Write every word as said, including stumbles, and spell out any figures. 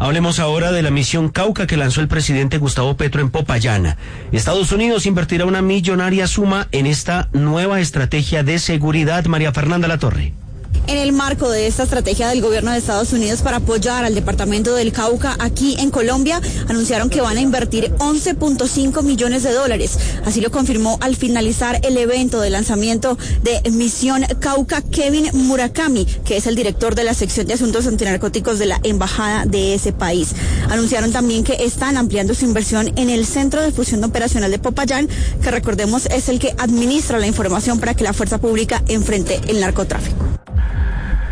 Hablemos ahora de la misión Cauca que lanzó el presidente Gustavo Petro en Popayán. Estados Unidos invertirá una millonaria suma en esta nueva estrategia de seguridad. María Fernanda Latorre. En el marco de esta estrategia del gobierno de Estados Unidos para apoyar al departamento del Cauca aquí en Colombia, anunciaron que van a invertir once punto cinco millones de dólares. Así lo confirmó al finalizar el evento de lanzamiento de Misión Cauca Kevin Murakami, que es el director de la sección de asuntos antinarcóticos de la embajada de ese país. Anunciaron también que están ampliando su inversión en el Centro de Fusión Operacional de Popayán, que recordemos es el que administra la información para que la fuerza pública enfrente el narcotráfico.